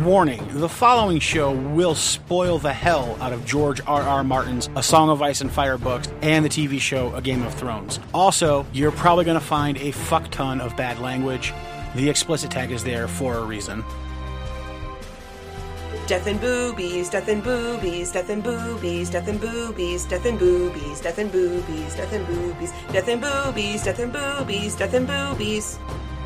Warning, the following show will spoil the hell out of George R.R. Martin's A Song of Ice and Fire books and the TV show A Game of Thrones. Also, you're probably going to find a fuck ton of bad language. The explicit tag is there for a reason. Death and boobies, death and boobies, death and boobies, death and boobies, death and boobies, death and boobies, death and boobies, death and boobies, death and boobies, death and boobies.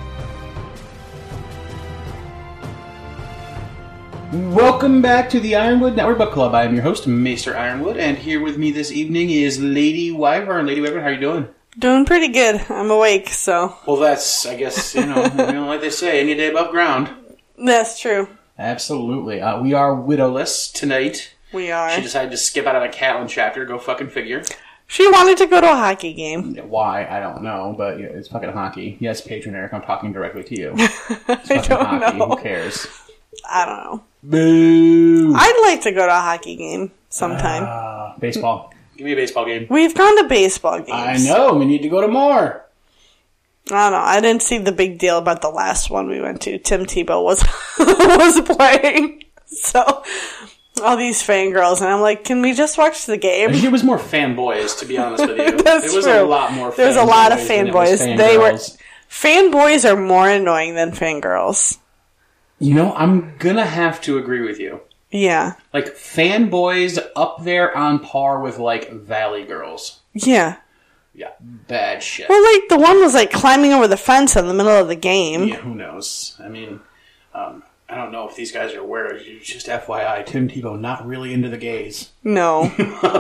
Welcome back to the Ironwood Network Book Club. I am your host, Maester Ironwood, and here with me this evening is Lady Wyvern. Lady Wyvern, how are you doing? Doing pretty good. I'm awake, so... Well, that's, I guess, like they say, any day above ground. That's true. Absolutely. We are widowless tonight. We are. She decided to skip out on a Catelyn chapter. Go fucking figure. She wanted to go to a hockey game. Why? I don't know, but yeah, it's fucking hockey. Yes, Patron Eric, I'm talking directly to you. I don't hockey. know. Who cares? I don't know. Boo! I'd like to go to a hockey game sometime. Baseball. Give me a baseball game. We've gone to baseball games. I know. We need to go to more. I don't know. I didn't see the big deal about the last one we went to. Tim Tebow was was playing. So, all these fangirls. And I'm like, can we just watch the game? I think it was more fanboys, to be honest with you. That's it was true. a lot more fanboys. There was a lot of fanboys. They were... fangirls. Fanboys are more annoying than fangirls. You know, I'm gonna have to agree with you. Yeah. Like, fanboys up there on par with, like, Valley Girls. Yeah. Yeah, bad shit. Well, like, the one was, like, climbing over the fence in the middle of the game. Yeah, who knows? I mean, I don't know if these guys are aware. Just FYI, Tim Tebow not really into the gays. No.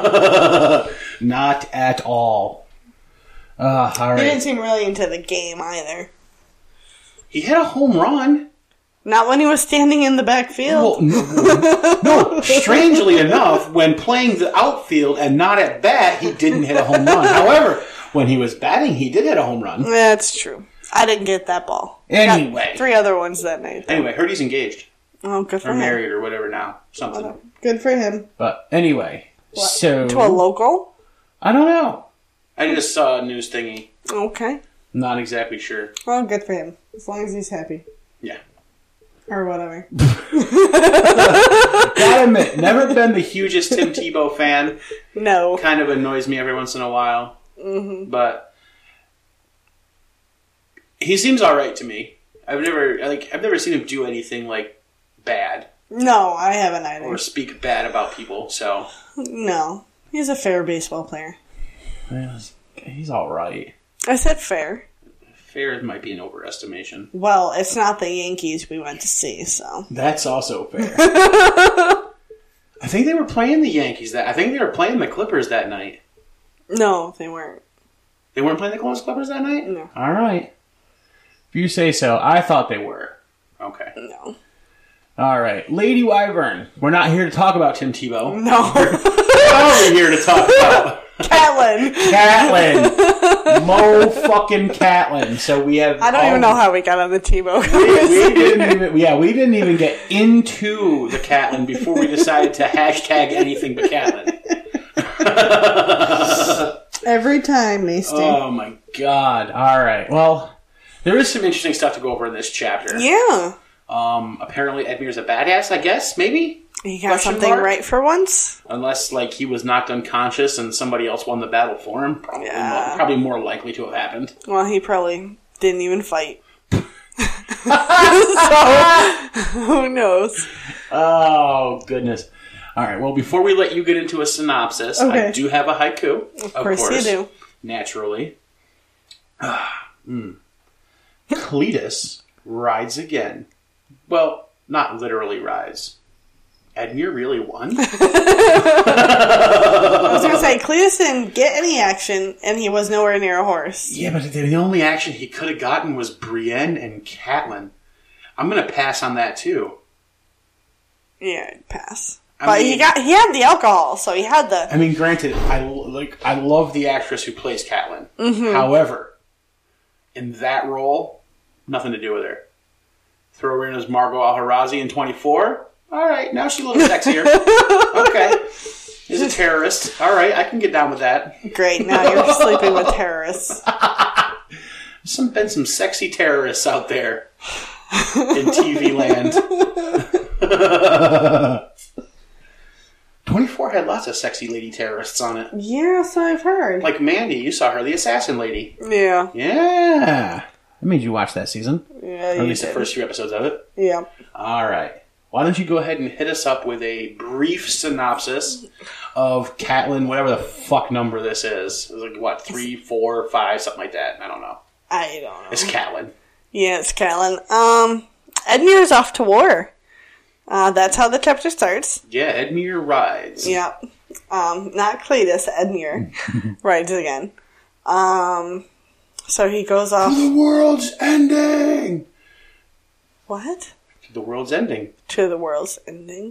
Not at all. All right. He didn't seem really into the game either. He had a home run. Not when he was standing in the backfield. Well, no, strangely enough, when playing the outfield and not at bat, he didn't hit a home run. However, when he was batting, he did hit a home run. That's true. I didn't get that ball. Anyway. Got 3 other ones that night. Anyway, heard he's engaged. Oh, good for or him. married or whatever now. Something. Good for him. But anyway, so... To a local? I don't know. I just saw a news thingy. Okay. Not exactly sure. Well, good for him. As long as he's happy. Yeah. Or whatever. Gotta admit, never been the hugest Tim Tebow fan. No. Kind of annoys me every once in a while. Mm-hmm. But he seems alright to me. I've never seen him do anything, like, bad. No, I haven't either. Or speak bad about people, so... No. He's a fair baseball player. He's alright. I said fair. Fair might be an overestimation. Well, it's not the Yankees we went to see, so... That's also fair. I think they were playing the Yankees. I think they were playing the Clippers that night. No, they weren't. They weren't playing the Columbus Clippers that night? No. All right. If you say so. I thought they were. Okay. No. All right. Lady Wyvern, we're not here to talk about Tim Tebow. No. We're here to talk about... Catelyn. Mo fucking Catelyn. So we have... I don't even know how we got on the Tebow. we didn't even get into the Catelyn before we decided to hashtag anything but Catelyn. Every time, Maester. Oh my god. All right. Well, there is some interesting stuff to go over in this chapter. Yeah. Apparently Edmure's a badass, I guess, maybe? He got something right for once? Unless, like, he was knocked unconscious and somebody else won the battle for him. Probably more likely to have happened. Well, he probably didn't even fight. So, who knows? Oh, goodness. All right, well, before we let you get into a synopsis, okay. I do have a haiku. Of course you do. Naturally. Cletus rides again. Well, not literally rides. Edmure really won? I was going to say, Cletus didn't get any action, and he was nowhere near a horse. Yeah, but the only action he could have gotten was Brienne and Catelyn. I'm going to pass on that, too. Yeah, I'd pass. But he had the alcohol, so he had the... I mean, granted, I love the actress who plays Catelyn. Mm-hmm. However, in that role, nothing to do with her. Throw her in as Margot Alharazi in 24. All right, now she's a little sexier. Okay. Is a terrorist. All right, I can get down with that. Great, now you're sleeping with terrorists. Been some sexy terrorists out there in TV land. '24 had lots of sexy lady terrorists on it. Yeah, so I've heard. Like Mandy, you saw her, the assassin lady. Yeah. Yeah. I made you watch that season. Yeah, Or you at least the did. first few episodes of it. Yeah. All right. Why don't you go ahead and hit us up with a brief synopsis of Catelyn, whatever the fuck number this is. It was like, what, 3, 4, 5, something like that. I don't know. I don't know. It's Catelyn. Yeah, it's Catelyn. Edmure's off to war. That's how the chapter starts. Yeah, Edmure rides. Yep. Not Cletus, Edmure rides again. So he goes off. The world's ending! What? The world's ending. To the world's ending.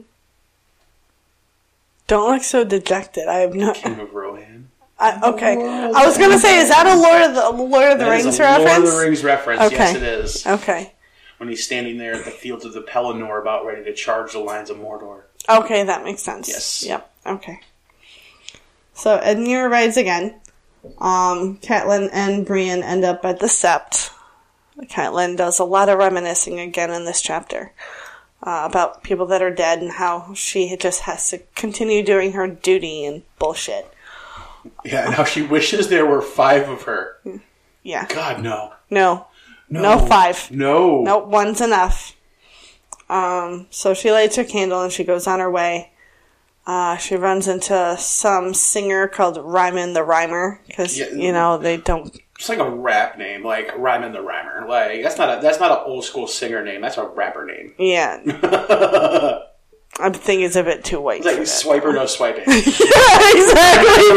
Don't look so dejected. I have no. King of Rohan. Okay. I was gonna say, is that a Lord of the That Rings is a reference? Lord of the Rings reference. Okay. Yes, it is. Okay. When he's standing there at the fields of the Pelennor about ready to charge the lines of Mordor. Okay, that makes sense. Yes. Yep. Okay. So Edmure rides again. Catelyn and Brienne end up at the Sept. Catelyn does a lot of reminiscing again in this chapter about people that are dead and how she just has to continue doing her duty and bullshit. Yeah, and how she wishes there were 5 of her. Yeah. God, no. No, 5. No. Nope, one's enough. So she lights her candle and she goes on her way. She runs into some singer called Ryman the Rhymer because they don't. It's like a rap name, like Ryman the Rhymer. Like that's not an old school singer name. That's a rapper name. Yeah, I'm thinking it's a bit too white. It's like swiper no swiping. Yeah, exactly.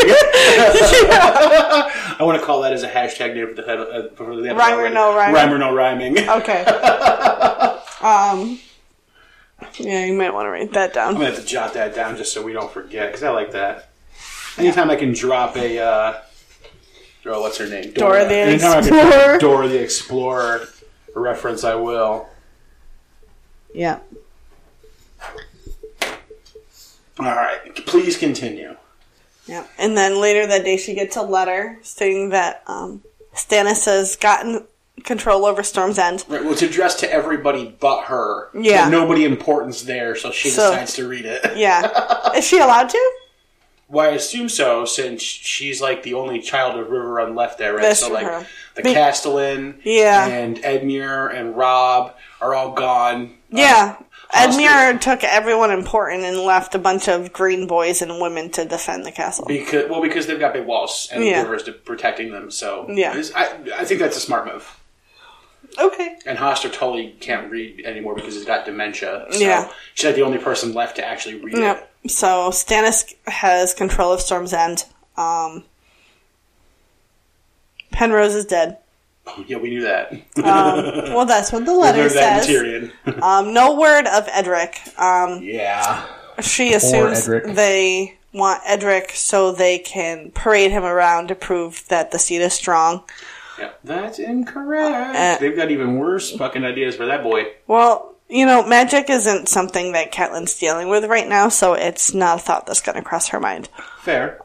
I want to call that as a hashtag name for the episode. Rhymer no rhyming. Rhymer no rhyming. Okay. Yeah, you might want to write that down. I'm gonna have to jot that down just so we don't forget because I like that. Anytime I can drop a, what's her name? Dora the Anytime Explorer. I can drop a Dora the Explorer reference, I will. Yeah. All right, please continue. Yeah. And then later that day, she gets a letter stating that Stannis has gotten control over Storm's End. Right, well, it's addressed to everybody but her. Yeah. But nobody important's there, so she decides to read it. Yeah. Is she allowed to? Well, I assume so, since she's like the only child of Riverrun left there, right? That's so like her. the Castellan and Edmure and Robb are all gone. Yeah. Edmure took everyone important and left a bunch of green boys and women to defend the castle. Because they've got big walls and rivers protecting them, so I think that's a smart move. Okay. And Hoster totally can't read anymore because he's got dementia. So she's like the only person left to actually read it. So Stannis has control of Storm's End. Penrose is dead. Oh, yeah, we knew that. Well, that's what the letter says. No word of Edric. She assumes they want Edric so they can parade him around to prove that the seed is strong. Yeah, that's incorrect. They've got even worse fucking ideas for that boy. Well, magic isn't something that Catelyn's dealing with right now, so it's not a thought that's going to cross her mind. Fair.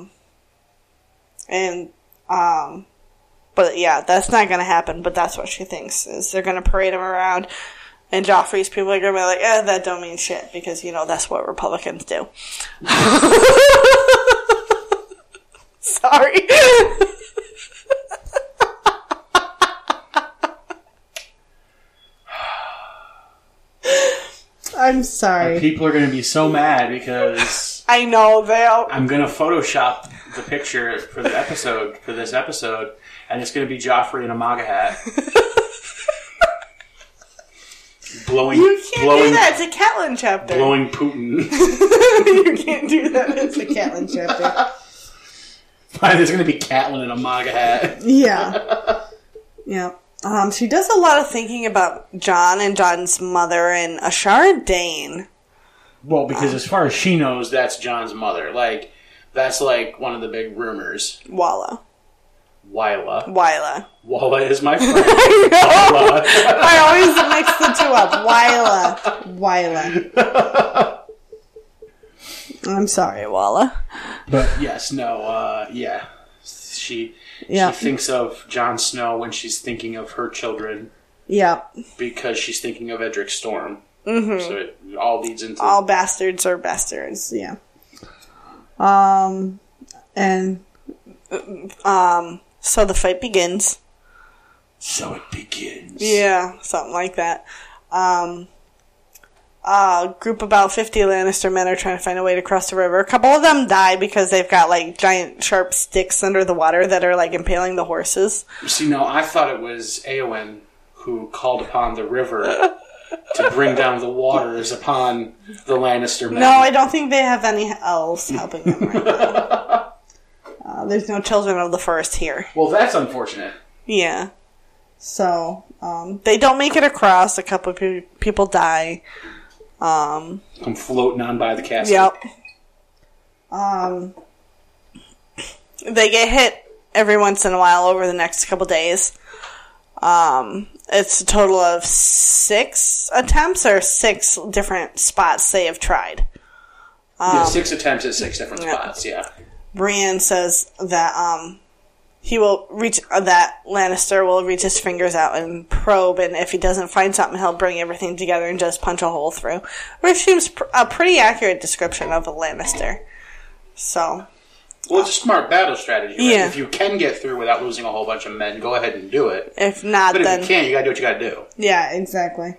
But yeah, that's not going to happen, but that's what she thinks, is they're going to parade him around, and Joffrey's people are going to be like, that don't mean shit, because, that's what Republicans do. Sorry. I'm sorry. People are going to be so mad because I know they'll. I'm going to Photoshop the picture for this episode, and it's going to be Joffrey in a MAGA hat. You can't do that. It's a Catelyn chapter. Blowing Putin. You can't do that. It's a Catelyn chapter. Fine, there's going to be Catelyn in a MAGA hat. Yeah. Yeah. She does a lot of thinking about Jon and Jon's mother and Ashara Dane. Well, because as far as she knows, that's Jon's mother. Like, that's like one of the big rumors. Wylla. Wylla is my friend. I always mix the two up. Wylla. I'm sorry, Wylla. But yes, no, yeah. She thinks of Jon Snow when she's thinking of her children. Yeah. Because she's thinking of Edric Storm. Mm-hmm. So it all leads into... All bastards are bastards, yeah. So the fight begins. So it begins. Yeah, something like that. A group about 50 Lannister men are trying to find a way to cross the river. A couple of them die because they've got, like, giant sharp sticks under the water that are, like, impaling the horses. See, no, I thought it was Eowyn who called upon the river to bring down the waters upon the Lannister men. No, I don't think they have any elves helping them right now. There's no children of the forest here. Well, that's unfortunate. Yeah. So, they don't make it across. A couple of people die. Come floating on by the castle. Yep. They get hit every once in a while over the next couple days. It's a total of 6 attempts or 6 different spots they have tried. 6 attempts at 6 different spots, yeah. Brienne says that he will reach that Lannister will reach his fingers out and probe, and if he doesn't find something, he'll bring everything together and just punch a hole through. Which seems a pretty accurate description of a Lannister. So, well, it's a smart battle strategy. Right? Yeah. If you can get through without losing a whole bunch of men, go ahead and do it. If not, but then if you can't, you gotta do what you gotta do. Yeah, exactly.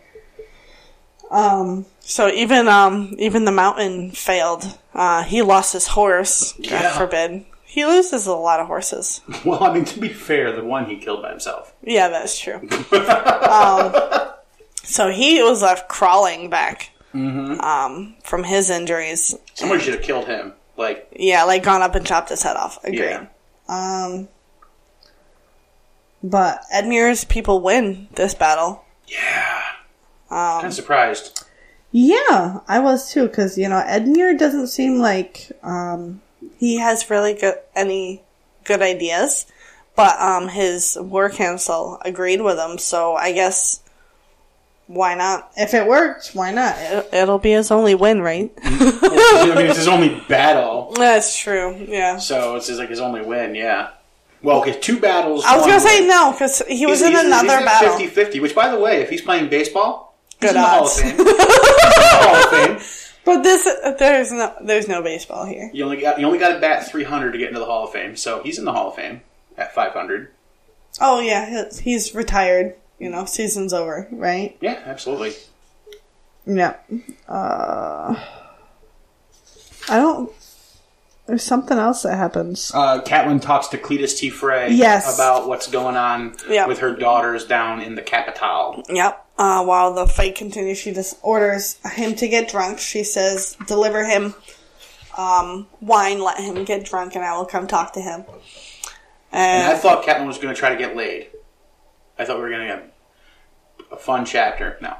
So even the mountain failed. He lost his horse. God forbid. He loses a lot of horses. Well, I mean, to be fair, the one he killed by himself. Yeah, that's true. So he was left crawling back from his injuries. Somebody should have killed him. Gone up and chopped his head off. Agreed. Yeah. But Edmure's people win this battle. Yeah. Kind of surprised. Yeah, I was too, because, Edmure doesn't seem like he has really any good ideas, but his war council agreed with him, so I guess why not? If it worked, why not? It'll be his only win, right? It's his only battle. That's true, yeah. So it's his only win, yeah. Well, okay, 2 battles. I was going to say no, because he was in another battle. 50-50, which, by the way, if he's playing baseball, good he's in the odds. Hall of Fame. He's in the Hall of Fame. But there's no baseball here. You only got to bat 300 to get into the Hall of Fame, so he's in the Hall of Fame at 500. Oh yeah, he's retired. Season's over, right? Yeah, absolutely. Yeah. There's something else that happens. Catelyn talks to Cletus T. Frey about what's going on with her daughters down in the capital. Yep. While the fight continues, she just orders him to get drunk. She says, deliver him wine, let him get drunk, and I will come talk to him. And I thought Catelyn was going to try to get laid. I thought we were going to get a fun chapter. No.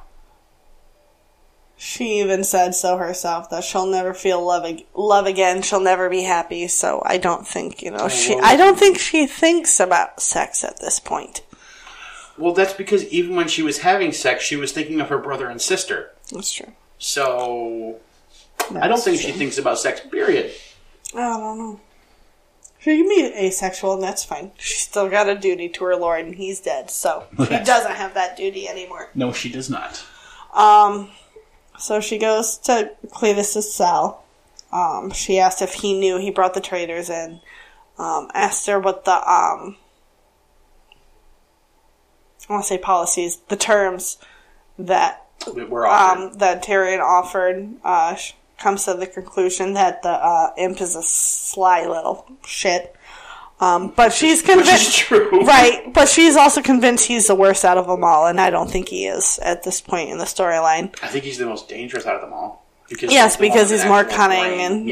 She even said so herself, that she'll never feel love again. She'll never be happy. So I don't think, I don't think she thinks about sex at this point. Well, that's because even when she was having sex, she was thinking of her brother and sister. That's true. So I don't think she thinks about sex, period. I don't know. She can be asexual, and that's fine. She's still got a duty to her lord, and he's dead. So she doesn't have that duty anymore. No, she does not. So she goes to Cletus' cell. She asked if he knew he brought the traitors in. Asked her what the, I want to say policies, the terms that were offered. That Tyrion offered. Comes to the conclusion that the imp is a sly little shit. But she's convinced. Which is true. Right, but she's also convinced he's the worst out of them all, and I don't think he is at this point in the storyline. I think he's the most dangerous out of them all. Because he's more cunning and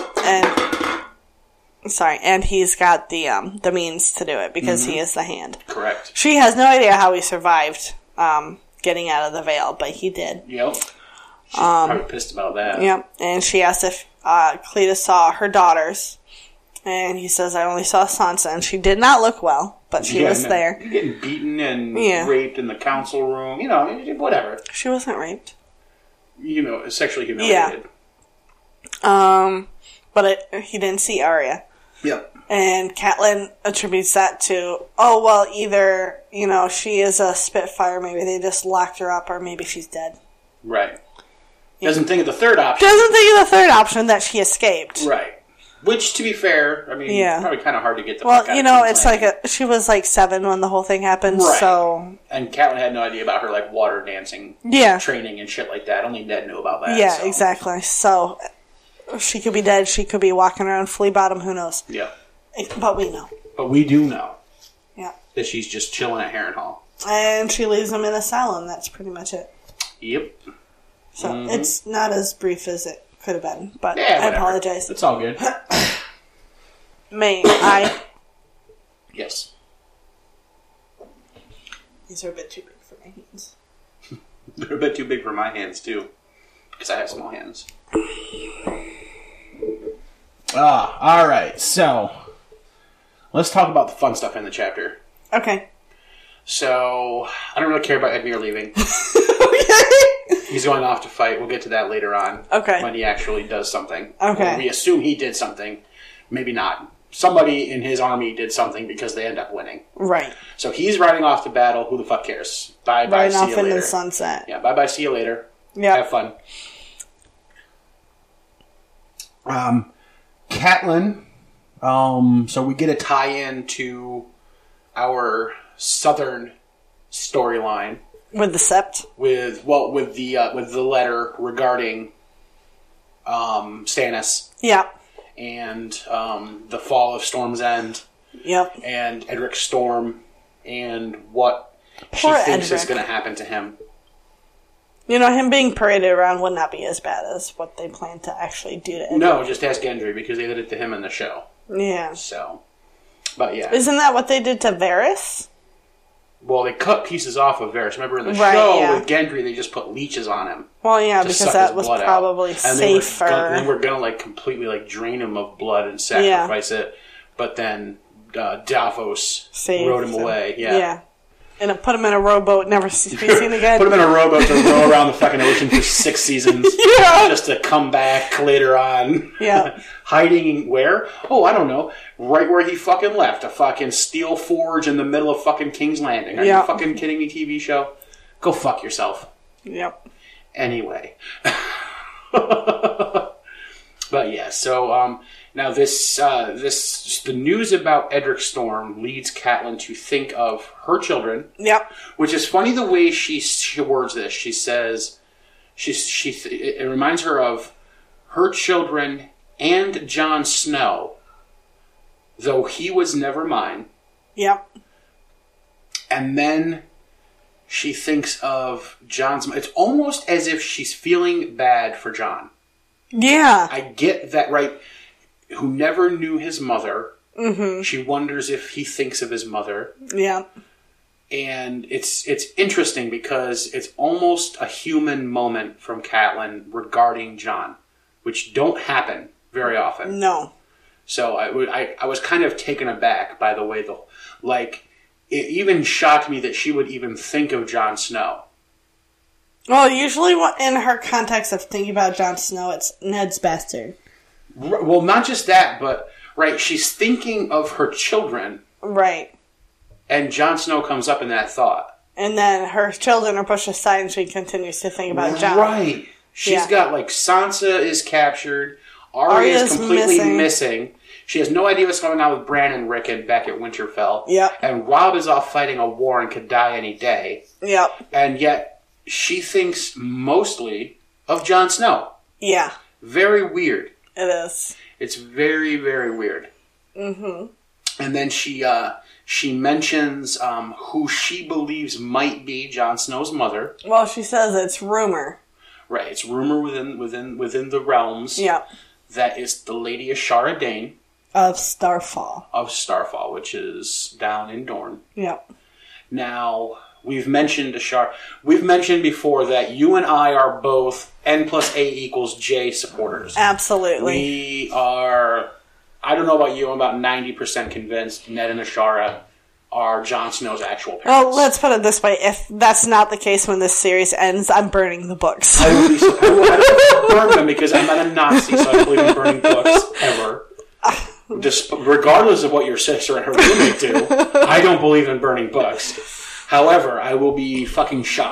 and he's got the means to do it because he is the hand. Correct. She has no idea how he survived getting out of the Vale, but he did. Yep. She's probably pissed about that. Yep, and she asked if Cletus saw her daughters. And he says, I only saw Sansa, and she did not look well, but she was there. Getting beaten and raped in the council room, whatever. She wasn't raped. Sexually humiliated. Yeah. But he didn't see Arya. Yep. And Catelyn attributes that to, either, she is a Spitfire, maybe they just locked her up, or maybe she's dead. Right. Doesn't think of the third option. Doesn't think of the third option that she escaped. Right. Which, to be fair, I mean, probably kind of hard to get the fuck out of it's like she was like 7 when the whole thing happened, right. So... And Catelyn had no idea about her, like, water dancing training and shit like that. Only Ned knew about that. Yeah, exactly. So, she could be dead, she could be walking around flea bottom, who knows? Yeah. But we know. But we do know. Yeah. That she's just chilling at Harrenhal. And she leaves him in asylum, that's pretty much it. Yep. So, it's not as brief as it could have been, but I apologize. It's all good. May I? Yes. These are a bit too big for my hands. They're a bit too big for my hands, too. Because I have small hands. Alright, so... Let's talk about the fun stuff in the chapter. Okay. So, I don't really care about Edmure leaving. Okay. He's going off to fight. We'll get to that later on. Okay. When he actually does something. Okay. Or we assume he did something. Maybe not. Somebody in his army did something because they end up winning. Right. So he's riding off to battle. Who the fuck cares? Bye-bye, riding see you off later. into the sunset. Yeah, bye-bye, see you later. Yeah. Have fun. Catelyn. So we get a tie-in to our southern storyline with the Sept. With the letter regarding Stannis. Yeah. And the fall of Storm's End. Yep. And Edric Storm and what Poor she thinks Edric. is going to happen to him. You know, him being paraded around would not be as bad as what they plan to actually do to Edric. No, just ask Gendry because they did it to him in the show. Yeah. So, but yeah. Isn't that what they did to Varys? Well, they cut pieces off of Varys. Remember in the Right, show yeah. with Gendry, they just put leeches on him. Well, yeah, to because suck that his was blood out. probably And safer. They were gonna like completely like drain him of blood and sacrifice it, but then Davos Saved rode him them. away. Yeah. And put him in a rowboat, never to be seen again. Put him in a rowboat to row around the fucking ocean for 6 seasons. Yeah. Just to come back later on. Yeah. Hiding where? Oh, I don't know. Right where he fucking left. A fucking steel forge in the middle of fucking King's Landing. Are you fucking kidding me, TV show? Go fuck yourself. Yep. Anyway. But yeah, so now the news about Edric Storm leads Catelyn to think of her children. Yep. Which is funny the way she words this. She says it reminds her of her children and Jon Snow, though he was never mine. Yep. And then she thinks of Jon's. It's almost as if she's feeling bad for Jon. Yeah. I get that, right? Who never knew his mother. Mm-hmm. She wonders if he thinks of his mother. Yep. And it's interesting because it's almost a human moment from Catelyn regarding Jon, which don't happen very often. No. So I was kind of taken aback by the way it even shocked me that she would even think of Jon Snow. Well, usually in her context of thinking about Jon Snow, it's Ned's bastard. Well, not just that, but right, she's thinking of her children. Right. And Jon Snow comes up in that thought. And then her children are pushed aside and she continues to think about Jon. Right. She's got, Sansa is captured. Arya is completely missing. She has no idea what's going on with Bran and Rickon back at Winterfell. Yep. And Robb is off fighting a war and could die any day. Yep. And yet, she thinks mostly of Jon Snow. Yeah. Very weird. It is. It's very, very weird. Mm-hmm. And then she mentions who she believes might be Jon Snow's mother. Well, she says it's rumor. Right, it's rumor within the realms. Yep. That is the Lady Ashara Dane. Of Starfall. Of Starfall, which is down in Dorne. Yep. Now, we've mentioned Ashara. We've mentioned before that you and I are both N+A=J supporters. Absolutely. We are, I don't know about you, I'm about 90% convinced Ned and Ashara are Jon Snow's actual parents. Well, let's put it this way. If that's not the case when this series ends, I'm burning the books. I don't burn them because I'm not a Nazi, so I don't believe in burning books, ever. Just, regardless of what your sister and her roommate do, I don't believe in burning books. However, I will be fucking shocked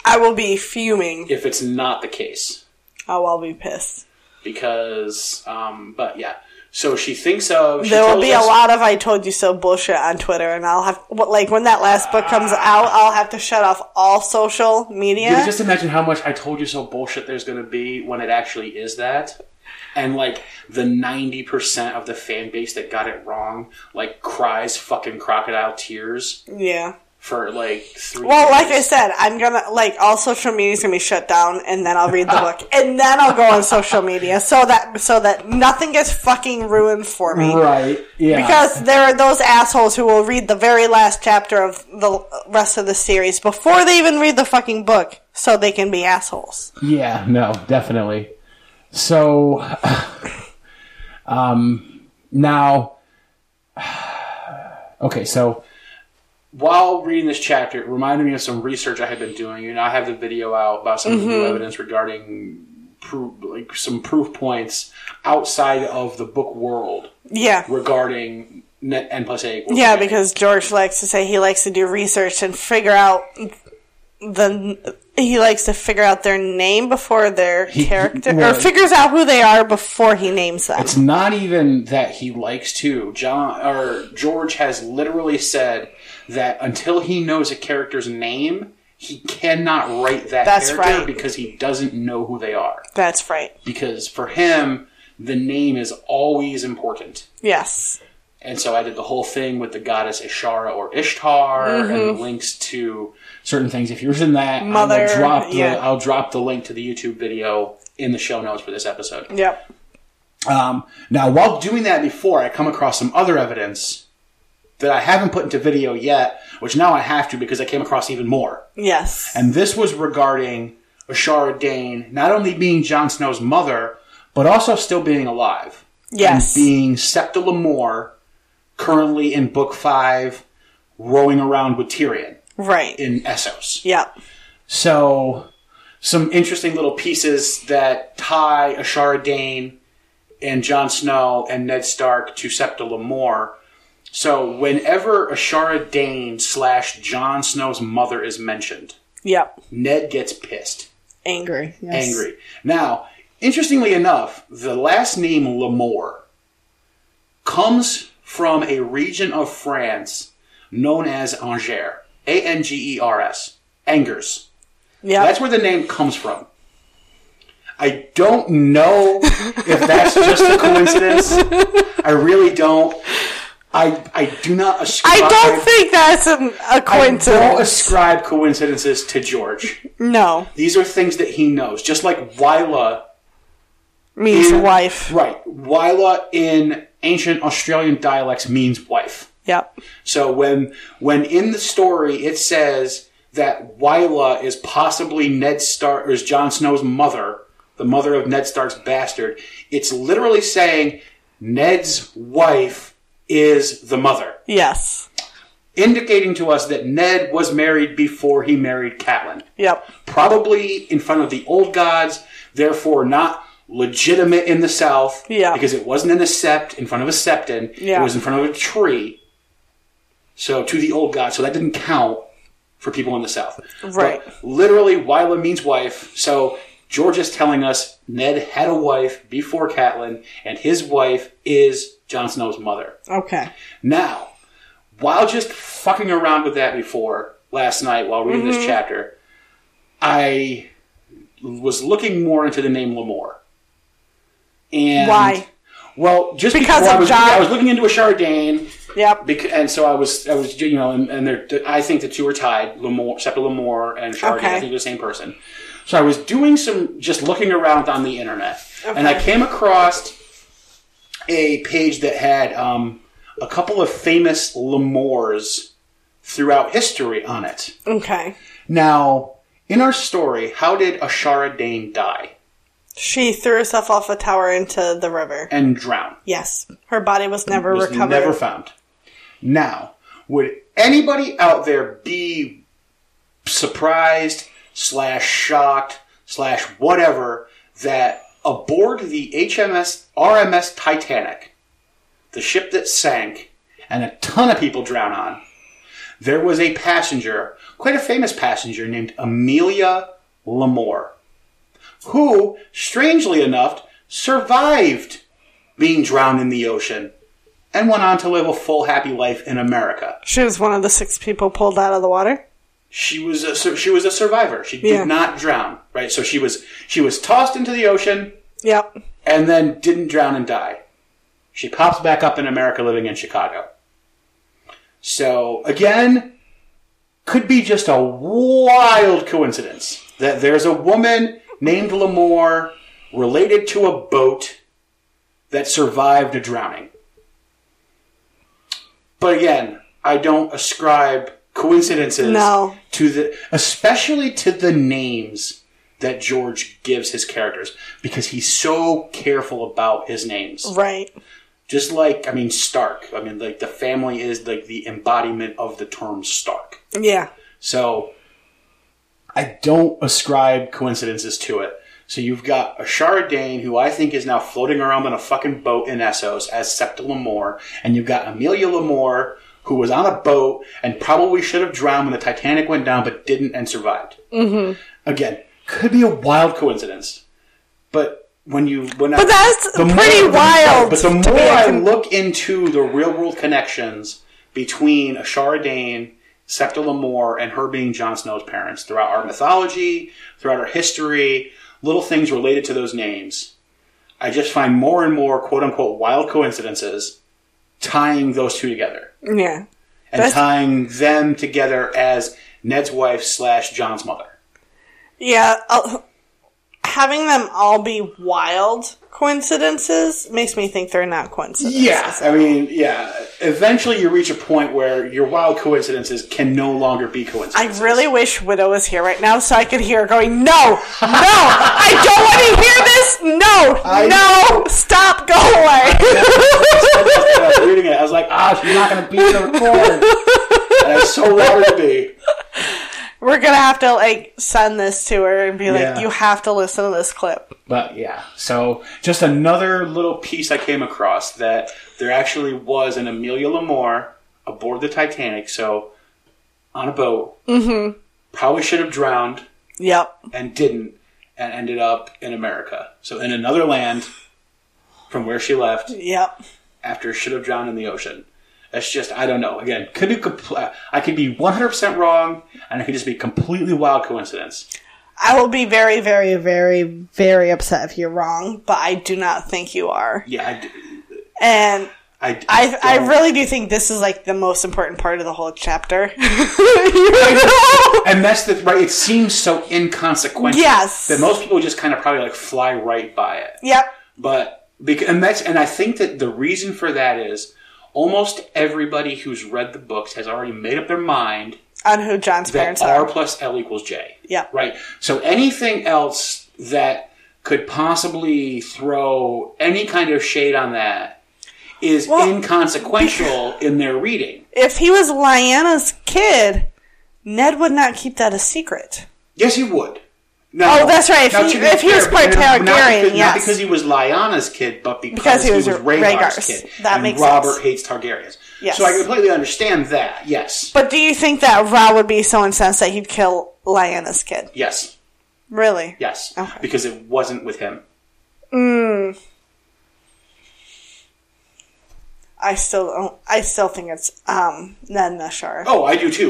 I will be fuming. if it's not the case. Oh, I'll be pissed. Because, but yeah. So she thinks of... There will be a lot of I told you so bullshit on Twitter, and I'll have... Like, when that last book comes out, I'll have to shut off all social media. You can just imagine how much I told you so bullshit there's going to be when it actually is that. And, like, the 90% of the fan base that got it wrong, like, cries fucking crocodile tears Yeah. for, like, 3 Well, like I days. said, I'm gonna, like, all social media's gonna be shut down, and then I'll read the book, and then I'll go on social media, so that nothing gets fucking ruined for me. Right, yeah. Because there are those assholes who will read the very last chapter of the rest of the series before they even read the fucking book, so they can be assholes. Yeah, no, definitely. So, now, okay, so while reading this chapter, it reminded me of some research I had been doing. I have the video out about some new evidence regarding some proof points outside of the book world Yeah. regarding N plus A equals Yeah, N. because George likes to say he likes to do research and figure out he likes to figure out their name before their character, or figures out who they are before he names them. It's not even that he likes to. George has literally said that until he knows a character's name, he cannot write that That's character right. because he doesn't know who they are. That's right. Because for him, the name is always important. Yes. And so I did the whole thing with the goddess Ishara or Ishtar and links to certain things. If you're interested in that, Mother, I'll drop the link to the YouTube video in the show notes for this episode. Yep. Now, while doing that before, I come across some other evidence that I haven't put into video yet, which now I have to because I came across even more. Yes. And this was regarding Ashara Dane not only being Jon Snow's mother, but also still being alive. Yes. And being Septa Lemore, currently in Book 5, rowing around with Tyrion Right. in Essos. Yep. So, some interesting little pieces that tie Ashara Dane and Jon Snow and Ned Stark to Septa Lemore. So, whenever Ashara Dane / Jon Snow's mother is mentioned, Yep. Ned gets pissed. Angry. Yes. Angry. Now, interestingly enough, the last name Lemore comes from a region of France known as Angers. Angers. Angers. Yep. That's where the name comes from. I don't know if that's just a coincidence. I really don't. I do not ascribe... I don't think that's a coincidence. I don't ascribe coincidences to George. No. These are things that he knows. Just like Wyla... Means wife. Right. Wyla in ancient Australian dialects means wife. Yep. So when in the story it says that Wyla is possibly Ned Stark, or is Jon Snow's mother, the mother of Ned Stark's bastard, it's literally saying Ned's wife is the mother. Yes. Indicating to us that Ned was married before he married Catelyn. Yep. Probably in front of the old gods, therefore not legitimate in the South. Yeah. Because it wasn't in a sept, in front of a septon. Yeah. It was in front of a tree. So, to the old gods. So that didn't count for people in the South. Right. But literally, Wyla means wife. So, George is telling us Ned had a wife before Catelyn, and his wife is Jon Snow's mother. Okay. Now, while just fucking around with that before, last night while reading this chapter, I was looking more into the name Lemore. And Why? Well, just Because before of Jon? I was looking into Ashara Dane. Yep. And so I was, you know, and I think the two are tied. Septa Lemore and Ashara Dane, I think they're the same person. So I was doing just looking around on the internet, and I came across a page that had a couple of famous Lemores throughout history on it. Okay. Now, in our story, how did Ashara Dane die? She threw herself off a tower into the river. And drown. Yes. Her body was never Was recovered. never found. Now, would anybody out there be surprised / shocked / whatever that aboard the RMS Titanic, the ship that sank and a ton of people drowned on, there was a passenger quite a famous passenger named Amelia Lamore, who, strangely enough, survived being drowned in the ocean and went on to live a full, happy life in America. She was one of the 6 people pulled out of the water? She was a survivor. She did not drown, right? So she was tossed into the ocean. Yep. And then didn't drown and die. She pops back up in America living in Chicago. So, again, could be just a wild coincidence that there's a woman named Lamore related to a boat that survived a drowning. But again, I don't ascribe coincidences especially to the names that George gives his characters, because he's so careful about his names. Right. Just like, Stark. Like, the family is like the embodiment of the term Stark. Yeah. So, I don't ascribe coincidences to it. So you've got Ashara Dane, who I think is now floating around on a fucking boat in Essos as Septa Lamore, and you've got Amelia Lamore, who was on a boat and probably should have drowned when the Titanic went down, but didn't and survived. Mm-hmm. Again, could be a wild coincidence, but pretty wild. But the more I look into the real world connections between Ashara Dane, Septa Lamore, and her being Jon Snow's parents throughout our mythology, throughout our history, little things related to those names, I just find more and more quote unquote wild coincidences tying those two together. Yeah. And tying them together as Ned's wife / Jon's mother. Yeah. Having them all be wild coincidences makes me think they're not coincidences. Yeah. Eventually you reach a point where your wild coincidences can no longer be coincidences. I really wish Widow was here right now so I could hear her going, no, I don't want to hear this. No, stop, go away. I was reading it. I was like, she's not going to be in the record. And I so want her to be. We're going to have to, send this to her and be like, you have to listen to this clip. But, yeah. So, just another little piece I came across that there actually was an Amelia Lamore aboard the Titanic, so, on a boat. Mm-hmm. Probably should have drowned. Yep. And didn't, and ended up in America. So, in another land from where she left. Yep. After should have drowned in the ocean. That's just, I don't know. Again, I could be 100% wrong, and it could just be completely wild coincidence. I will be very, very, very, very upset if you're wrong, but I do not think you are. Yeah, And I really do think this is the most important part of the whole chapter. And that's right. It seems so inconsequential. Yes. That most people just kind of probably fly right by it. Yep. And I think that the reason for that is almost everybody who's read the books has already made up their mind on who Jon's parents are. R plus L equals J. Yeah. Right. So anything else that could possibly throw any kind of shade on that is inconsequential in their reading. If he was Lyanna's kid, Ned would not keep that a secret. Yes, he would. No, that's right. If he was part Targaryen, not because he was Lyanna's kid, but because he was Rhaegar's kid. That makes sense. Robert sense. hates Targaryens. Yes. So I completely understand that, yes. But do you think that Ra would be so incensed that he'd kill Lyanna's kid? Yes. Really? Yes. Okay. Because it wasn't with him. I still think it's Ned and Ashara. Oh, I do too.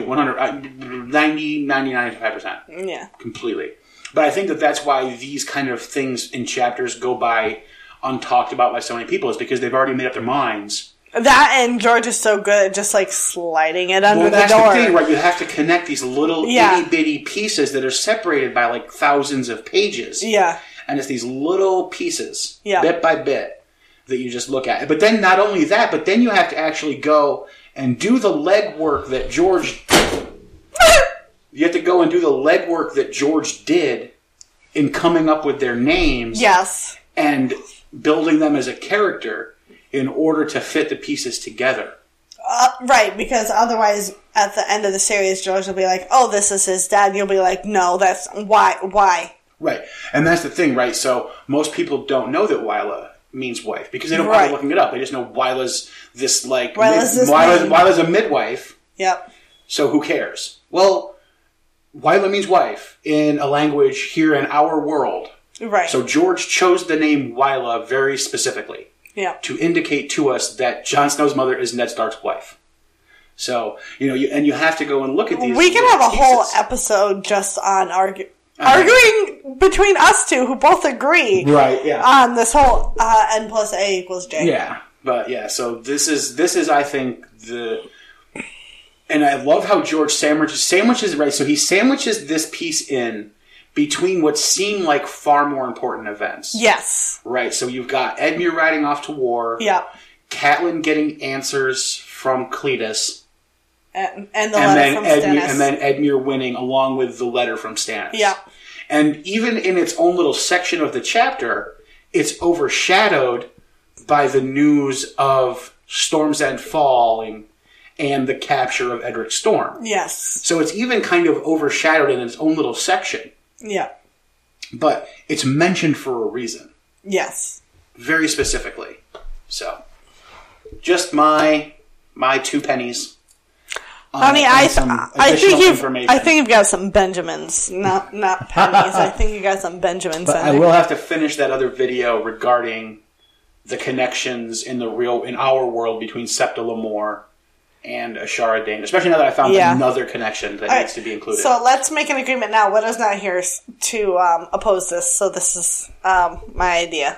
99.5%. Yeah. Completely. But I think that's why these kind of things in chapters go by untalked about by so many people, is because they've already made up their minds. That, and George is so good at just sliding it under the door. Well, that's the thing, right? You have to connect these little itty-bitty pieces that are separated by thousands of pages. Yeah. And it's these little pieces, bit by bit, that you just look at. But then not only that, but then you have to actually go and do the legwork that George... You have to go and do the legwork that George did in coming up with their names. Yes. And building them as a character in order to fit the pieces together. Right, because otherwise, at the end of the series, George will be like, oh, this is his dad. You'll be like, no, that's... Why? Right. And that's the thing, right? So most people don't know that Wylla means wife because they don't bother looking it up. They just know Wylla's this, Wylla's a midwife. Yep. So who cares? Well... Wyla means wife in a language here in our world. Right. So George chose the name Wyla very specifically. Yeah. To indicate to us that Jon Snow's mother is Ned Stark's wife. So, you have to go and look at these. We can have a pieces. whole episode just on arguing between us two who both agree. Right, yeah. On this whole N plus A equals J. Yeah. But yeah, so this is I think and I love how George sandwiches right. So he sandwiches this piece in between what seem like far more important events. Yes. Right. So you've got Edmure riding off to war. Yeah. Catelyn getting answers from Cletus. And the letter from Stannis. And then Edmure winning along with the letter from Stannis. Yeah. And even in its own little section of the chapter, it's overshadowed by the news of Storm's End falling and the capture of Edric Storm. Yes. So it's even kind of overshadowed in its own little section. Yeah. But it's mentioned for a reason. Yes. Very specifically. So, just my 2 pennies. Honey, I think you've got some Benjamins, not pennies. I think you got some Benjamins. But I will have to finish that other video regarding the connections in our world between Septa Lemore and Ashara Dane, especially now that I found another connection that needs to be included. So let's make an agreement now. Widow's not here to oppose this, so this is my idea.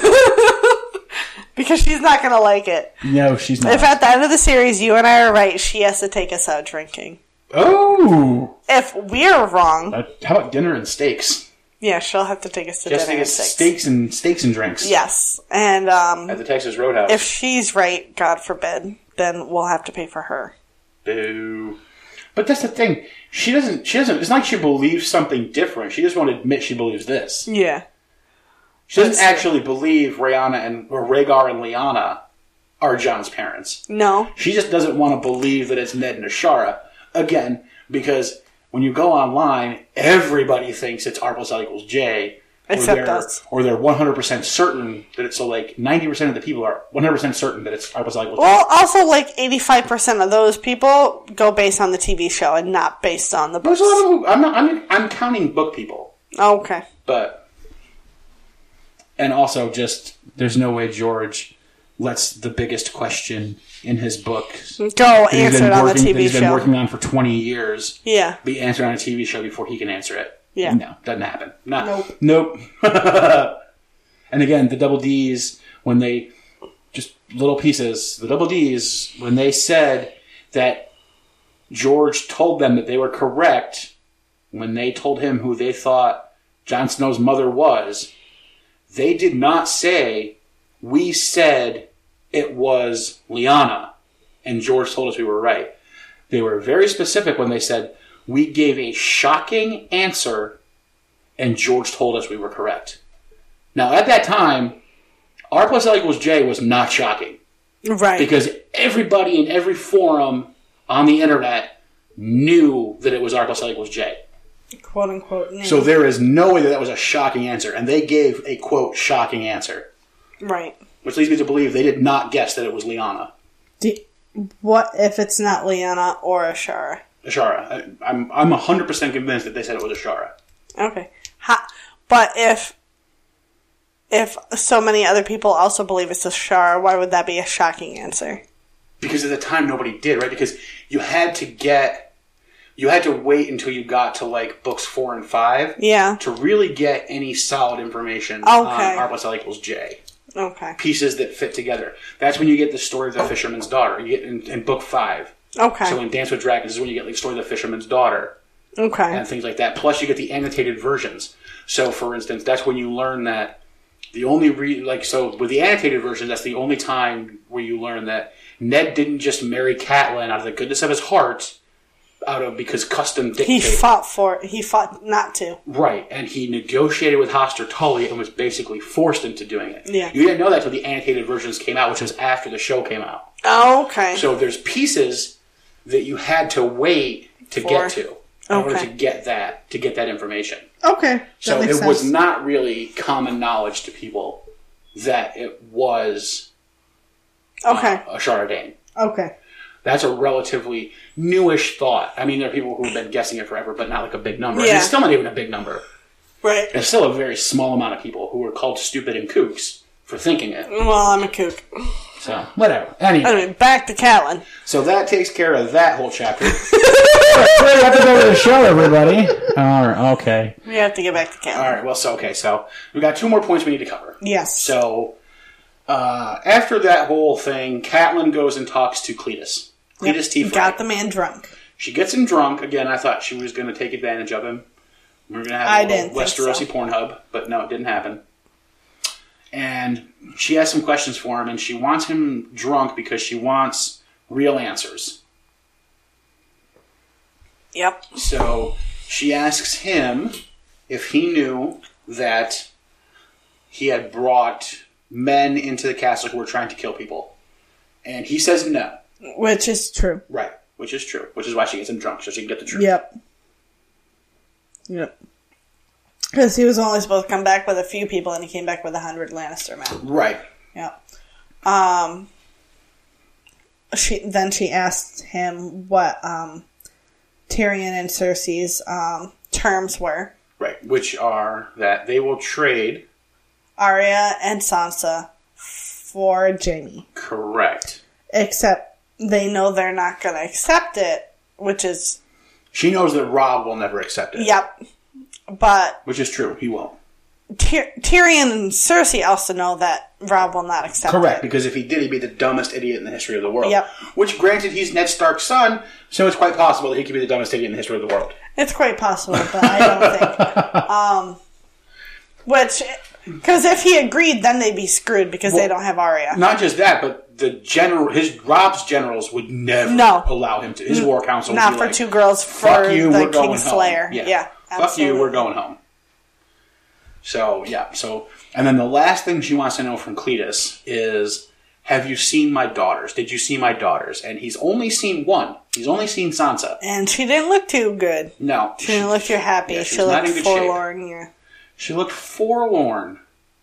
Because she's not going to like it. No, she's not. If at the end of the series you and I are right, she has to take us out drinking. Oh! If we're wrong... how about dinner and steaks? Yeah, she'll have to take us to dinner and steaks and drinks. Yes. And at the Texas Roadhouse. If she's right, God forbid, then we'll have to pay for her. Boo. But that's the thing. She doesn't, it's not like she believes something different. She just won't admit she believes this. Yeah. She doesn't actually believe Rhaegar and Lyanna are Jon's parents. No. She just doesn't want to believe that it's Ned and Ashara. Again, because when you go online, everybody thinks it's R plus L equals J. Except us. Or they're 100% certain that it's, so like 90% of the people are 100% certain that it's R plus L equals J. Well, also like 85% of those people go based on the TV show and not based on the books. There's a lot of I'm counting book people. Oh, okay. And also, just, there's no way George lets the biggest question in his book go answer it on the TV show. He's been working on for 20 years. Yeah. Be answered on a TV show before he can answer it. Yeah. No, doesn't happen. Nope. And again, the Double Ds, when they, just little pieces, the Double Ds, when they said that George told them that they were correct, when they told him who they thought Jon Snow's mother was, they did not say, we said it was Lyanna, and George told us we were right. They were very specific when they said, we gave a shocking answer, and George told us we were correct. Now, at that time, R plus L equals J was not shocking. Right. Because everybody in every forum on the internet knew that it was R plus L equals J. Quote unquote. Name. So there is no way that was a shocking answer. And they gave a, quote, shocking answer. Right. Which leads me to believe they did not guess that it was Lyanna. What if it's not Lyanna or Ashara? Ashara. I'm 100% convinced that they said it was Ashara. Okay. But if so many other people also believe it's Ashara, why would that be a shocking answer? Because at the time nobody did, right? Because you had to wait until you got to like books 4 and 5 to really get any solid information on R plus L equals J. Okay. Pieces that fit together. That's when you get the story of the fisherman's daughter. You get in book 5. Okay. So in Dance with Dragons is when you get like story of the fisherman's daughter. Okay. And things like that. Plus you get the annotated versions. So for instance, that's when you learn that the only so with the annotated version, that's the only time where you learn that Ned didn't just marry Catelyn out of the goodness of his heart, because custom dictated. He fought not to. Right, and he negotiated with Hoster Tully and was basically forced into doing it. Yeah. You didn't know that until the annotated versions came out, which was after the show came out. Oh, okay. So there's pieces that you had to wait to get to in order to get that information. Okay. So it was not really common knowledge to people that it was Ashara Dane. Okay. That's a relatively newish thought. I mean, there are people who have been guessing it forever, but not like a big number. Yeah. And it's still not even a big number. Right. It's still a very small amount of people who are called stupid and kooks for thinking it. Well, I'm a kook. So, whatever. Anyway. Back to Catelyn. So that takes care of that whole chapter. We have to go to the show, everybody. All right, okay. We have to get back to Catelyn. All right, well, so we got 2 more points we need to cover. Yes. So, after that whole thing, Catelyn goes and talks to Cletus. Cletus T. Got the man drunk. She gets him drunk. Again, I thought she was going to take advantage of him. We were going to have a little Westerosi Pornhub, but no, it didn't happen. And she has some questions for him, and she wants him drunk because she wants real answers. Yep. So she asks him if he knew that he had brought men into the castle who were trying to kill people. And he says no. Which is true. Right. Which is true. Which is why she gets him drunk, so she can get the truth. Yep. Because he was only supposed to come back with a few people, and he came back with 100 Lannister men. Right. Yep. She asked him what Tyrion and Cersei's terms were. Right. Which are that they will trade Arya and Sansa for Jaime. Correct. Except they know they're not going to accept it, which is... She knows that Robb will never accept it. Yep. But... Which is true. He won't. Tyrion and Cersei also know that Robb will not accept Correct, it. because if he did, he'd be the dumbest idiot in the history of the world. Yep. Which, granted, he's Ned Stark's son, so it's quite possible that he could be the dumbest idiot in the history of the world. It's quite possible, but I don't think. Which... Because if he agreed, then they'd be screwed because they don't have Arya. Not just that, but Robb's generals would never allow him to. His war council would not be for like, 2 girls for fuck you, the we're going Kingslayer. home. Yeah, fuck you, we're going home. So, yeah. And then the last thing she wants to know from Cletus is, have you seen my daughters? Did you see my daughters? And he's only seen one. He's only seen Sansa. And she didn't look too good. No. She didn't look too happy. Yeah, she looked forlorn. Shape. Yeah. She looked forlorn.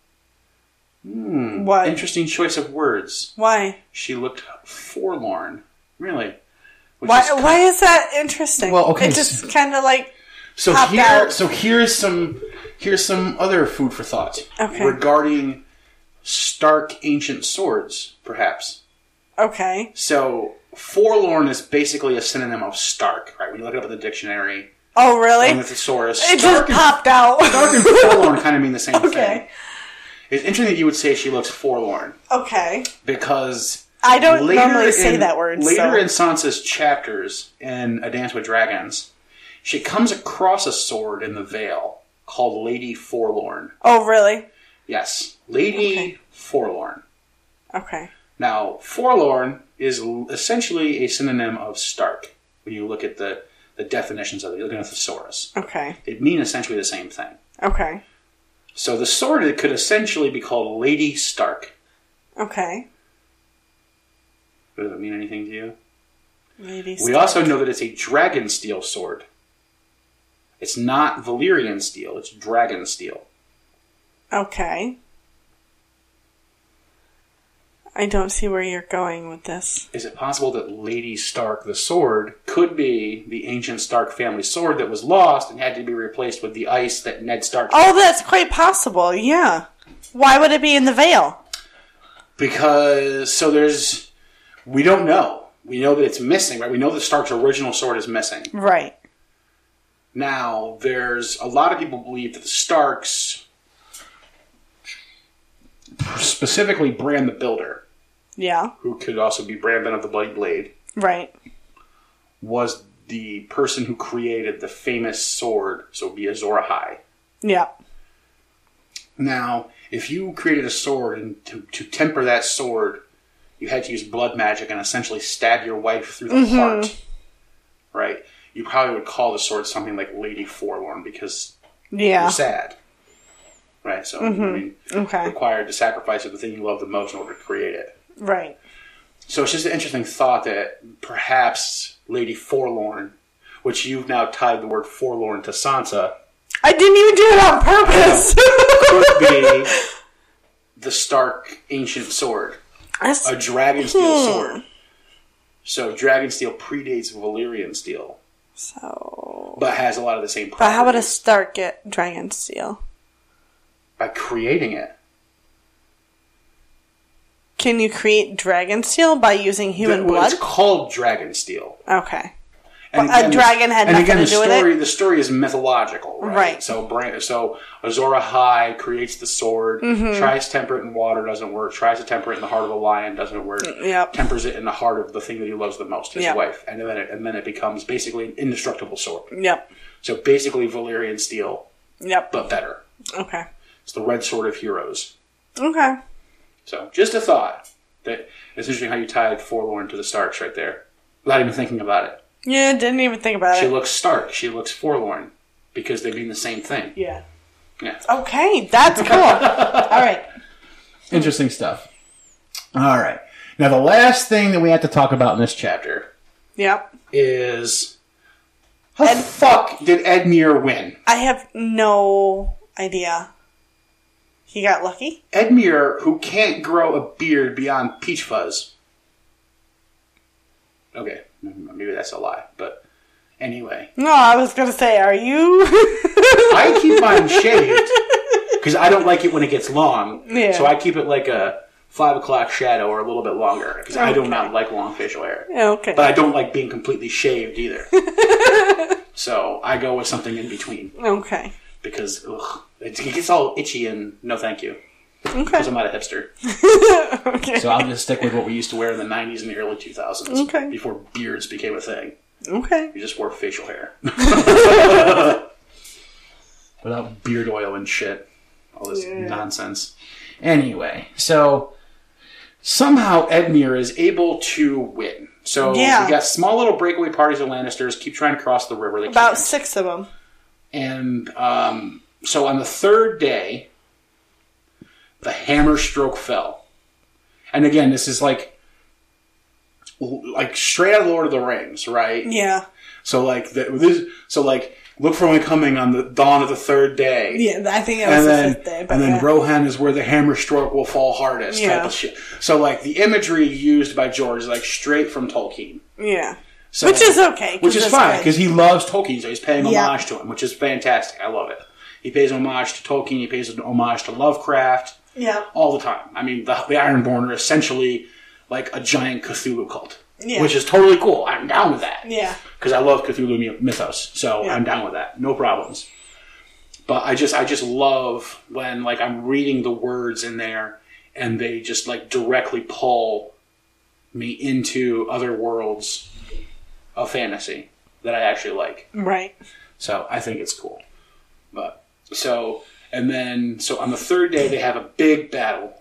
What? Interesting choice of words. Why? She looked forlorn. Really? Why is that interesting? Well, okay. It just kind of like popped out. So here's some other food for thought regarding Stark ancient swords, perhaps. Okay. So forlorn is basically a synonym of Stark, right? When you look it up in the dictionary. Oh, really? On the thesaurus. It just popped out. Stark and forlorn kind of mean the same thing. Okay. It's interesting that you would say she looks forlorn. Okay. Because I don't normally say that word. Later in Sansa's chapters in A Dance with Dragons, she comes across a sword in the Vale called Lady Forlorn. Oh, really? Yes. Lady Forlorn. Okay. Now, forlorn is essentially a synonym of Stark when you look at the definitions of it. You look at the thesaurus. Okay. It means essentially the same thing. Okay. So the sword could essentially be called Lady Stark. Okay. Does that mean anything to you? Lady We also know that it's a dragon steel sword. It's not Valyrian steel, it's dragon steel. Okay. I don't see where you're going with this. Is it possible that Lady Stark, the sword, could be the ancient Stark family sword that was lost and had to be replaced with the ice that Ned Stark... Oh, that's quite possible, yeah. Why would it be in the Vale? Because, we don't know. We know that it's missing, right? We know that Stark's original sword is missing. Right. Now, there's a lot of people believe that the Starks, specifically Bran the Builder, who could also be Bran Ben of the Bloody Blade, right, was the person who created the famous sword, so it would be Azor Ahai. Yeah. Now, if you created a sword, and to temper that sword, you had to use blood magic and essentially stab your wife through the heart, right? You probably would call the sword something like Lady Forlorn because you're sad. Right, so required to sacrifice the thing you love the most in order to create it. Right. So it's just an interesting thought that perhaps Lady Forlorn, which you've now tied the word forlorn to Sansa. I didn't even do it on purpose. Could be the Stark ancient sword. A dragon steel sword. So Dragonsteel predates Valyrian Steel, So, but has a lot of the same but properties. how would a Stark get Dragonsteel? By creating it. Can you create Dragonsteel by using human blood? It's called Dragonsteel. Okay. And Well, a dragon had and nothing again, to do with it? the story is mythological, right? Right. So Azor Ahai creates the sword, Mm-hmm. tries to temper it in water, doesn't work. Tries to temper it in the heart of a lion, doesn't work. Yep. Tempers it in the heart of the thing that he loves the most, his Yep. wife, and then it becomes basically an indestructible sword. Yep. So basically, Valyrian Steel, Yep. but better. Okay. It's the red sword of heroes. Okay. So just a thought that it's interesting how you tied Forlorn to the Starks right there, without even thinking about it. Yeah, didn't even think about She it. looks Stark. She looks Forlorn because they mean the same thing. Yeah. Yeah. Okay, that's cool. All right. Interesting stuff. All right. Now, the last thing that we have to talk about in this chapter Yep. is how the fuck did Edmure win? I have no idea. He got lucky? Edmure, who can't grow a beard beyond peach fuzz. Okay, maybe that's a lie, but anyway. No, I was going to say, are you? I keep mine shaved because I don't like it when it gets long. Yeah. So I keep it like a 5 o'clock shadow or a little bit longer because I do Okay. not like long facial hair. Okay. But I don't like being completely shaved either. So I go with something in between Okay. because it gets all itchy and no thank you. Okay. Because I'm not a hipster. Okay. So I'll just stick with what we used to wear in the 90s and the early 2000s. Okay. Before beards became a thing. Okay. You just wore facial hair. Without beard oil and shit. All this nonsense. Anyway, so somehow Edmure is able to win. So Yeah. we got small little breakaway parties of Lannisters keep trying to cross the river. They About can't. 6 of them. And so on the third day, the hammer stroke fell. And again, this is like straight out of Lord of the Rings, right? Yeah. So look for one coming on the dawn of the third day. Yeah, I think it was the 5th day. But and then yeah. Rohan is where the hammer stroke will fall hardest. Type Yeah. of shit. So like the imagery used by George is like straight from Tolkien. Yeah. So, Which is okay. 'cause Which is that's fine good. because he loves Tolkien, so he's paying Yeah. homage to him, which is fantastic. I love it. He pays homage to Tolkien. He pays homage to Lovecraft Yeah. all the time. I mean, the Ironborn are essentially like a giant Cthulhu cult, Yeah. which is totally cool. I'm down with that. Yeah. Because I love Cthulhu mythos, so Yeah. I'm down with that. No problems. But I just love when like I'm reading the words in there and they just like directly pull me into other worlds of fantasy that I actually like. Right. So I think it's cool. But so on the third day they have a big battle.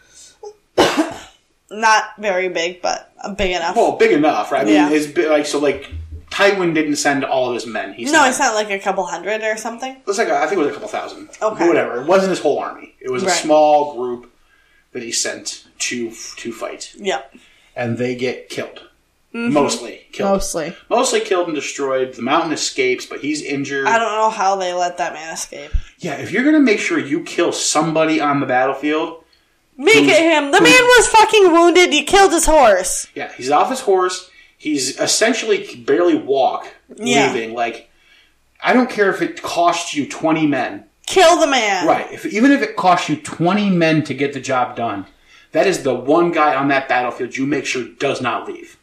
Not very big, but big enough. Well, big enough, right? I mean, Yeah. it's like Tywin didn't send all of his men. He No, sent, it's not like a couple hundred or something. It was like I think it was a couple thousand. Okay. But whatever. It wasn't his whole army. It was a Right. small group that he sent to fight, Yeah. and they get killed. Mm-hmm. Mostly killed. Mostly. Killed and destroyed. The mountain escapes, but he's injured. I don't know how they let that man escape. Yeah, if you're gonna make sure you kill somebody on the battlefield, Make it him. The man was fucking wounded. You killed his horse. yeah, he's off his horse. He's essentially barely Yeah. leaving. Like, I don't care if it costs you 20 men. Kill the man. Right. Even if it costs you 20 men to get the job done, that is the one guy on that battlefield you make sure does not leave.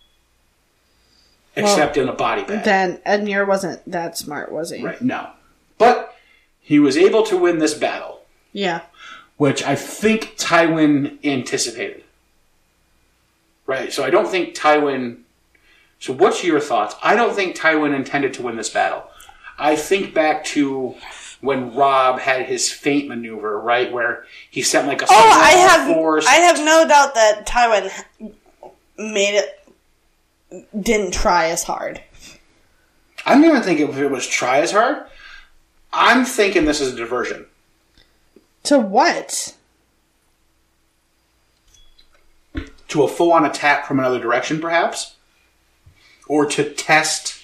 Except in a body bag. Then Edmure wasn't that smart, was he? Right, no. But he was able to win this battle, Yeah. which I think Tywin anticipated. Right, so I don't think Tywin... So what's your thoughts? I don't think Tywin intended to win this battle. I think back to when Robb had his feint maneuver, right, where he sent like a force. I have no doubt that Tywin didn't try as hard. I don't even think it was try as hard. I'm thinking this is a diversion. To what? To a full-on attack from another direction, perhaps? Or to test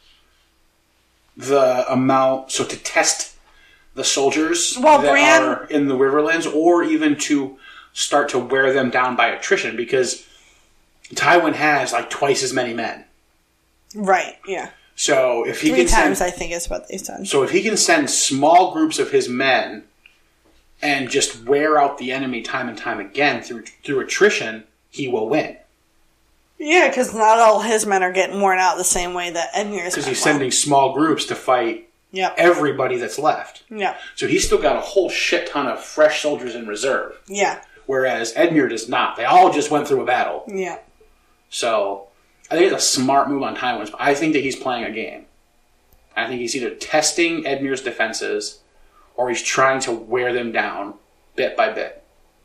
the amount... So to test the soldiers that are in the Riverlands, or even to start to wear them down by attrition, because Tywin has like twice as many men. Right, yeah. So if he 3 can times, send, I think, is what they said. so if he can send small groups of his men and just wear out the enemy time and time again through attrition, he will win. Yeah, because not all his men are getting worn out the same way that Edmure's Because he's sending small groups to fight everybody that's left. Yeah. So he's still got a whole shit ton of fresh soldiers in reserve. Yeah. Whereas Edmure does not. They all just went through a battle. Yeah. So I think it's a smart move on Tywin's. I think that he's playing a game. I think he's either testing Edmure's defenses or he's trying to wear them down bit by bit.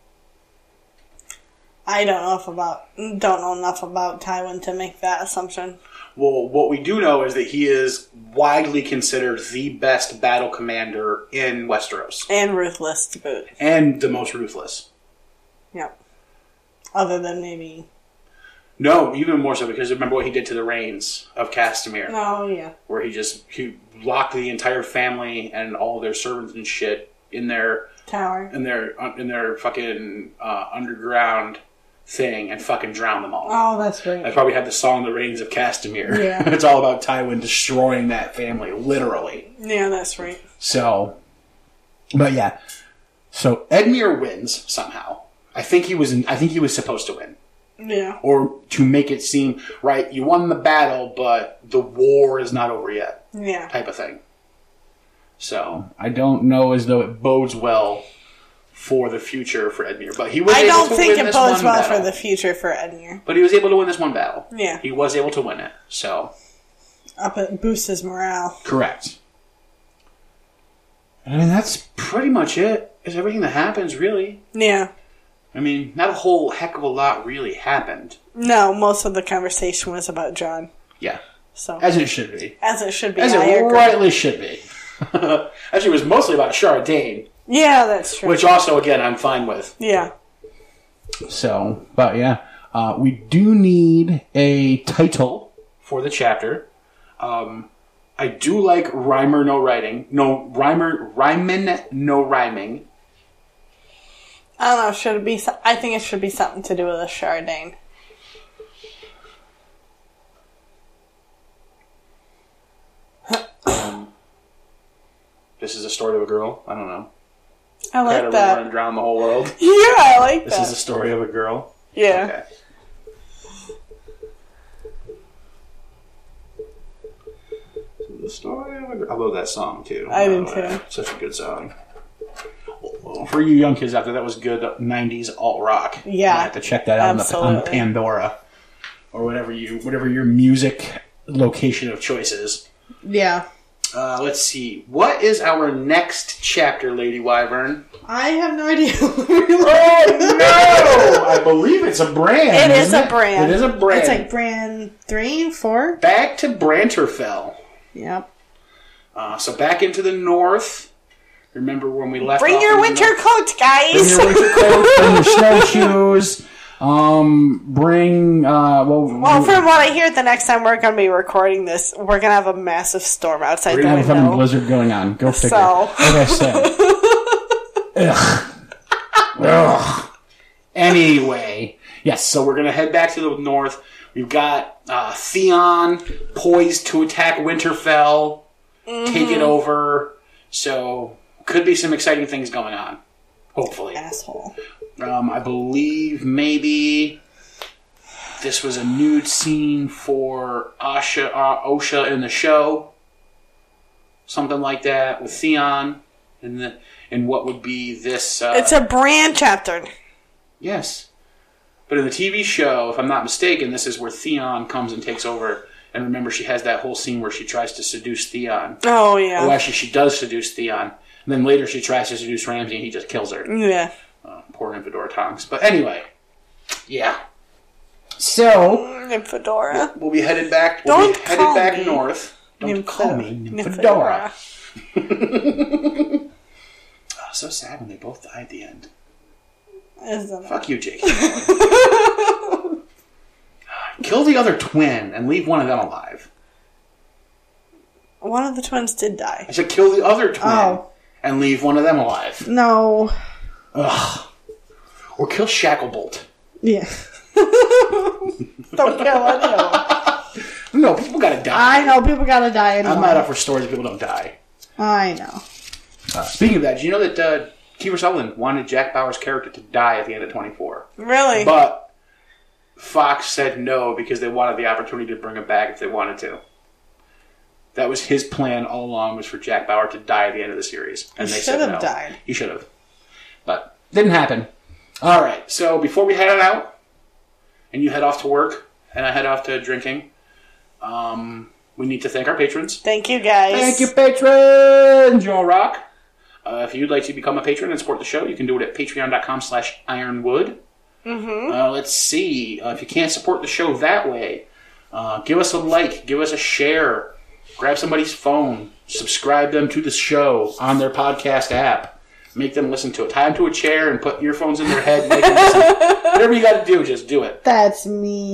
I don't know enough about Tywin to make that assumption. Well, what we do know is that he is widely considered the best battle commander in Westeros. And ruthless to boot. And the most ruthless. Yep. Other than maybe... No, even more so, because remember what he did to the Rains of Castamere. Oh, yeah. Where he locked the entire family and all their servants and shit in their... Tower. In their fucking underground thing and fucking drowned them all. Oh, that's great. I probably had the song The Rains of Castamere. Yeah. It's all about Tywin destroying that family, literally. Yeah, that's right. So, but yeah. So Edmure wins somehow. I think he was supposed to win. Yeah. Or to make it seem, right, you won the battle, but the war is not over yet. Yeah. Type of thing. So, I don't know as though it bodes well for the future for Edmure, but he was I able don't to think win it this bodes one well battle. for the future for Edmure. But he was able to win this one battle. Yeah. He was able to win it, so. Boost his morale. Correct. I mean, that's pretty much it. It's everything that happens, really. Yeah. I mean, not a whole heck of a lot really happened. No, most of the conversation was about Jon. Yeah. So As it should be. As it should be. As I it agree. rightly should be. Actually, it was mostly about Shara Dane. Yeah, that's true. Which also, again, I'm fine with. Yeah. So, but yeah. We do need a title for the chapter. I do like Rhymer No Writing. Ryman No Rhyming. I don't know. Should it be? I think it should be something to do with a Chardane. This is a story of a girl. I don't know. I like Had a that. river and drown the whole world. Yeah, I like This that. is a story of a girl. Yeah. Okay. The story of a girl. I love that song too. I do too. Such a good song. For you young kids out there, that was good 90s alt rock. Yeah. I have to check that out on Absolutely. Pandora or whatever your music location of choice is. Yeah. Let's see. What is our next chapter, Lady Wyvern? I have no idea. Oh no! I believe it's a brand. It is a brand. It is a brand. It's like brand 3, 4. Back to Branterfell. Yep. So back into the north. Remember when we left? Bring off your in the winter north? coat, guys. Bring your winter coat. Bring your snowshoes. Bring. Well, from what I hear, the next time we're going to be recording this, we're going to have a massive storm outside We're the gonna have a window. fucking blizzard going on. Go figure. So. Like I said. Ugh. Ugh. Anyway, yes. So we're gonna head back to the north. We've got Theon poised to attack Winterfell, take it over. So could be some exciting things going on. Hopefully, Asshole. I believe maybe this was a nude scene for Osha in the show, something like that with Theon in what would be this. It's a brand chapter. Yes. But in the TV show, if I'm not mistaken, this is where Theon comes and takes over. And remember, she has that whole scene where she tries to seduce Theon. Oh, yeah. Well, actually, she does seduce Theon. And then later she tries to seduce Ramsay and he just kills her. Yeah. Poor Nymphadora Tonks. But anyway. Yeah. So, Nymphadora. we'll be headed back, Don't call me north. Don't call me Nymphadora. Nymphadora. Oh, so sad when they both die at the end. Isn't it? Fuck you, Jake. Kill the other twin and leave one of them alive. One of the twins did die. I said kill the other twin Oh. and leave one of them alive. No. Ugh. Or kill Shacklebolt. Yeah. Don't kill anyone. No, people gotta die. I know, people gotta die anyway. I'm not up for stories where people don't die. I know. Speaking of that, did you know that Kiefer Sutherland wanted Jack Bauer's character to die at the end of 24? Really? But Fox said no because they wanted the opportunity to bring him back if they wanted to. That was his plan all along, was for Jack Bauer to die at the end of the series. And He they should said no. have died. He should have. But didn't happen. All right, so before we head out, and you head off to work, and I head off to drinking, we need to thank our patrons. Thank you, guys. Thank you, patrons! Joel Rock. If you'd like to become a patron and support the show, you can do it at patreon.com/ironwood. Let's see. If you can't support the show that way, give us a like, give us a share, grab somebody's phone, subscribe them to the show on their podcast app. Make them listen to it. Tie them to a chair and put earphones in their head and make them listen. Whatever you got to do, just do it. That's me.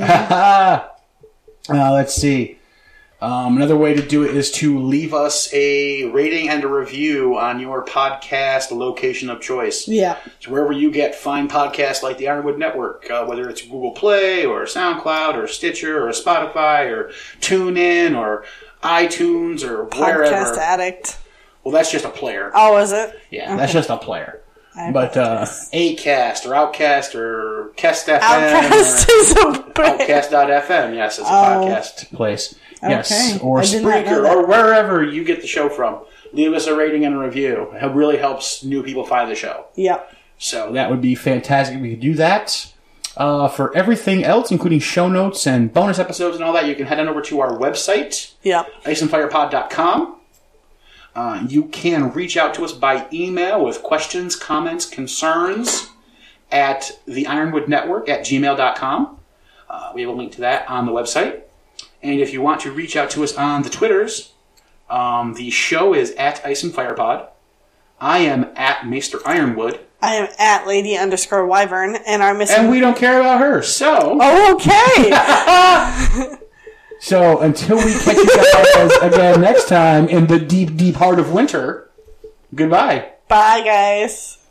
Let's see. Another way to do it is to leave us a rating and a review on your podcast location of choice. Yeah. So wherever you get fine podcasts like the Ironwood Network, whether it's Google Play or SoundCloud or Stitcher or Spotify or TuneIn or iTunes or wherever. Podcast Addict. Well, that's just a player. Oh, is it? Yeah. That's just a player. But, Acast or Outcast or Cast FM. Outcast is a brand. Outcast.fm, yes, it's a podcast place. Okay. Yes. Or I did not know Spreaker, that. or wherever you get the show from. Leave us a rating and a review. It really helps new people find the show. Yep. So that would be fantastic if we could do that. For everything else, including show notes and bonus episodes and all that, you can head on over to our website, Yep. iceandfirepod.com. You can reach out to us by email with questions, comments, concerns at the Ironwood Network at gmail.com. We have a link to that on the website. And if you want to reach out to us on the Twitters, the show is at Ice and Firepod. I am at Maester Ironwood. I am at Lady_Wyvern, and our missing. And we don't care about her, so... Oh, okay. So until we catch you guys again next time in the deep, deep heart of winter, goodbye. Bye, guys.